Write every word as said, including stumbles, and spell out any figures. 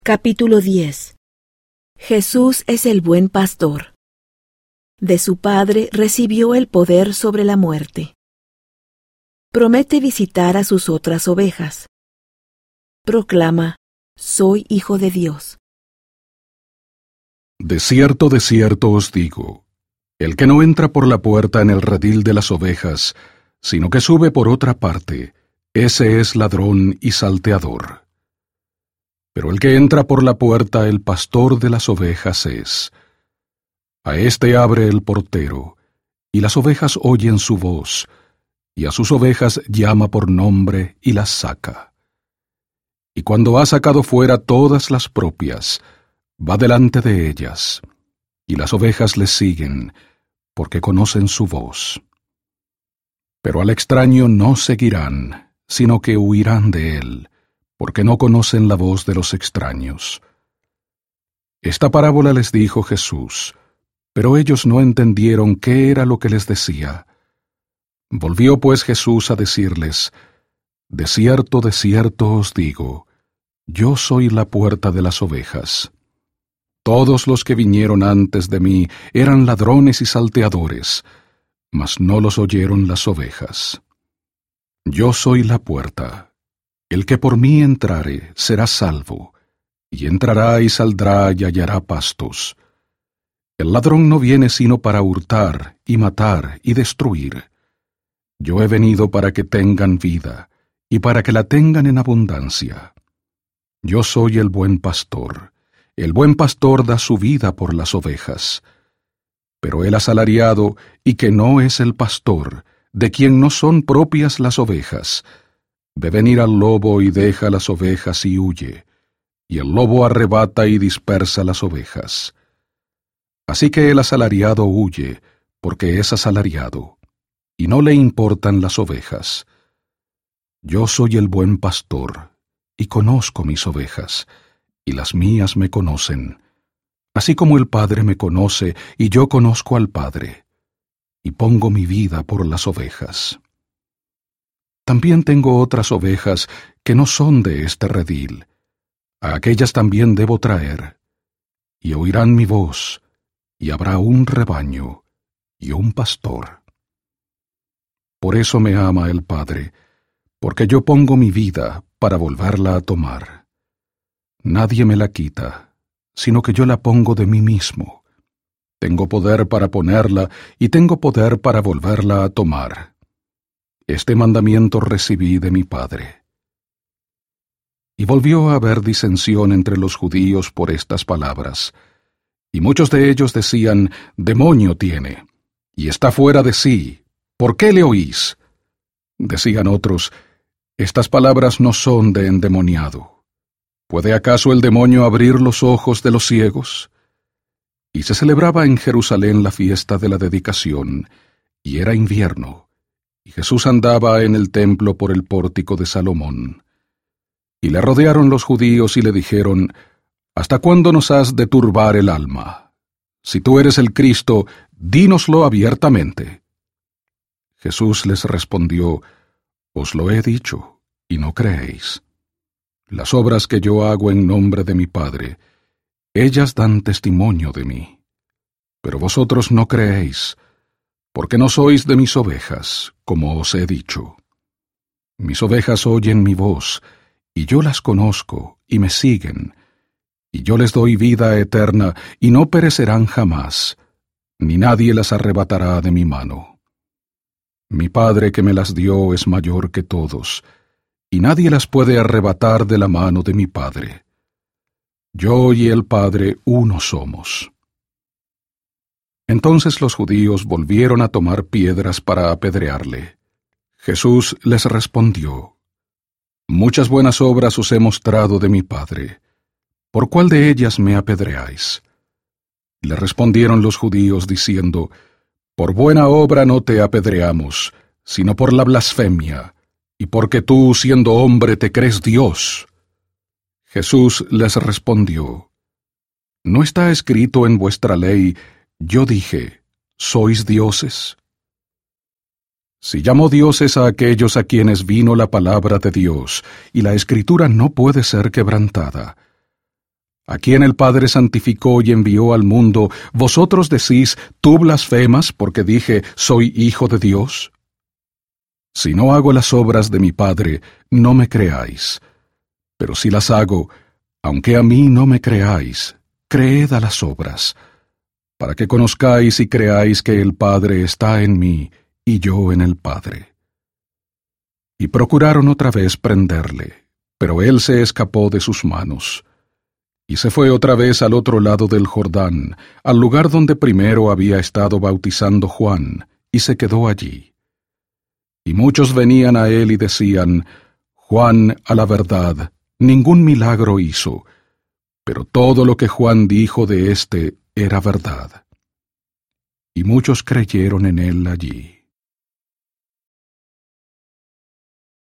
Capítulo diez. Jesús es el buen pastor. De su Padre recibió el poder sobre la muerte. Promete visitar a sus otras ovejas. Proclama: soy hijo de Dios. De cierto, de cierto os digo, el que no entra por la puerta en el redil de las ovejas, sino que sube por otra parte, ese es ladrón y salteador. Pero el que entra por la puerta, el pastor de las ovejas es. A éste abre el portero, y las ovejas oyen su voz, y a sus ovejas llama por nombre y las saca. Y cuando ha sacado fuera todas las propias, va delante de ellas, y las ovejas le siguen, porque conocen su voz. Pero al extraño no seguirán, sino que huirán de él, porque no conocen la voz de los extraños. Esta parábola les dijo Jesús, pero ellos no entendieron qué era lo que les decía. Volvió pues Jesús a decirles: De cierto, de cierto os digo, yo soy la puerta de las ovejas. Todos los que vinieron antes de mí eran ladrones y salteadores, mas no los oyeron las ovejas. Yo soy la puerta. El que por mí entrare será salvo, y entrará y saldrá y hallará pastos. El ladrón no viene sino para hurtar, y matar, y destruir. Yo he venido para que tengan vida, y para que la tengan en abundancia. Yo soy el buen pastor. El buen pastor da su vida por las ovejas. Pero el asalariado, y que no es el pastor, de quien no son propias las ovejas, ve venir al lobo y deja las ovejas y huye, y el lobo arrebata y dispersa las ovejas. Así que el asalariado huye, porque es asalariado, y no le importan las ovejas. Yo soy el buen pastor, y conozco mis ovejas, y las mías me conocen, así como el Padre me conoce, y yo conozco al Padre, y pongo mi vida por las ovejas. También tengo otras ovejas que no son de este redil. A aquellas también debo traer, y oirán mi voz, y habrá un rebaño y un pastor. Por eso me ama el Padre, porque yo pongo mi vida para volverla a tomar. Nadie me la quita, sino que yo la pongo de mí mismo. Tengo poder para ponerla, y tengo poder para volverla a tomar. Este mandamiento recibí de mi Padre. Y volvió a haber disensión entre los judíos por estas palabras, y muchos de ellos decían: Demonio tiene, y está fuera de sí, ¿por qué le oís? Decían otros: Estas palabras no son de endemoniado. ¿Puede acaso el demonio abrir los ojos de los ciegos? Y se celebraba en Jerusalén la fiesta de la dedicación, y era invierno. Y Jesús andaba en el templo por el pórtico de Salomón. Y le rodearon los judíos y le dijeron: ¿Hasta cuándo nos has de turbar el alma? Si tú eres el Cristo, dínoslo abiertamente. Jesús les respondió: Os lo he dicho, y no creéis. Las obras que yo hago en nombre de mi Padre, ellas dan testimonio de mí. Pero vosotros no creéis, porque no sois de mis ovejas, como os he dicho. Mis ovejas oyen mi voz, y yo las conozco, y me siguen, y yo les doy vida eterna, y no perecerán jamás, ni nadie las arrebatará de mi mano. Mi Padre que me las dio es mayor que todos, y nadie las puede arrebatar de la mano de mi Padre. Yo y el Padre uno somos. Entonces los judíos volvieron a tomar piedras para apedrearle. Jesús les respondió: Muchas buenas obras os he mostrado de mi Padre. ¿Por cuál de ellas me apedreáis? Le respondieron los judíos diciendo: Por buena obra no te apedreamos, sino por la blasfemia, y porque tú, siendo hombre, te crees Dios. Jesús les respondió: ¿No está escrito en vuestra ley: Yo dije, ¿sois dioses? Si llamó dioses a aquellos a quienes vino la palabra de Dios, y la Escritura no puede ser quebrantada, a quien el Padre santificó y envió al mundo, vosotros decís, ¿tú blasfemas porque dije, soy hijo de Dios? Si no hago las obras de mi Padre, no me creáis. Pero si las hago, aunque a mí no me creáis, creed a las obras, para que conozcáis y creáis que el Padre está en mí y yo en el Padre. Y procuraron otra vez prenderle, pero él se escapó de sus manos. Y se fue otra vez al otro lado del Jordán, al lugar donde primero había estado bautizando Juan, y se quedó allí. Y muchos venían a él y decían, Juan, a la verdad, ningún milagro hizo, pero todo lo que Juan dijo de éste era verdad. Y muchos creyeron en él allí.